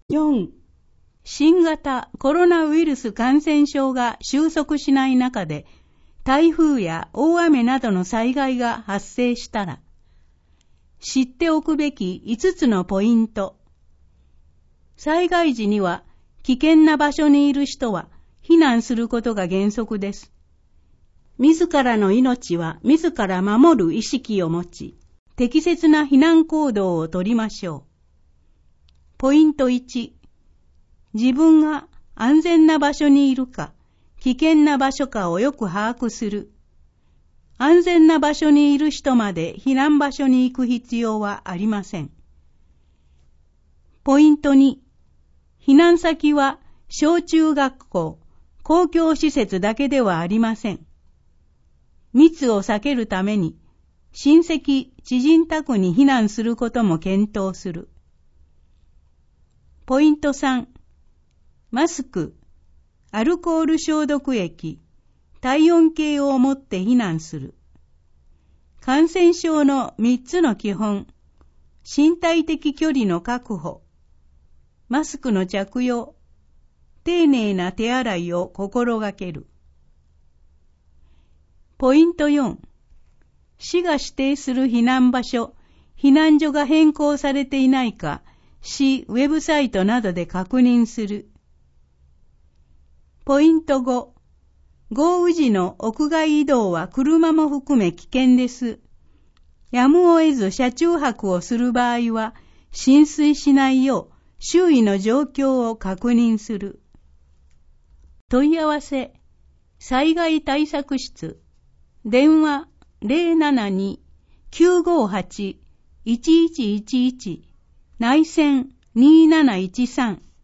4. 新型コロナウイルス感染症が収束しない中で、台風や大雨などの災害が発生したら、知っておくべき5つのポイント。災害時には、危険な場所にいる人は避難することが原則です。自らの命は自ら守る意識を持ち、適切な避難行動をとりましょう。ポイント1、自分が安全な場所にいるか、危険な場所かをよく把握する。安全な場所にいる人まで避難場所に行く必要はありません。ポイント2、避難先は小中学校、公共施設だけではありません。密を避けるために、親戚、知人宅に避難することも検討する。ポイント3、マスク、アルコール消毒液、体温計を持って避難する。感染症の3つの基本、身体的距離の確保、マスクの着用、丁寧な手洗いを心がける。ポイント4、市が指定する避難場所、避難所が変更されていないか、市ウェブサイトなどで確認する。ポイント5、豪雨時の屋外移動は車も含め危険です。やむを得ず車中泊をする場合は、浸水しないよう周囲の状況を確認する。問い合わせ、災害対策室、電話072-958-1111、内線2713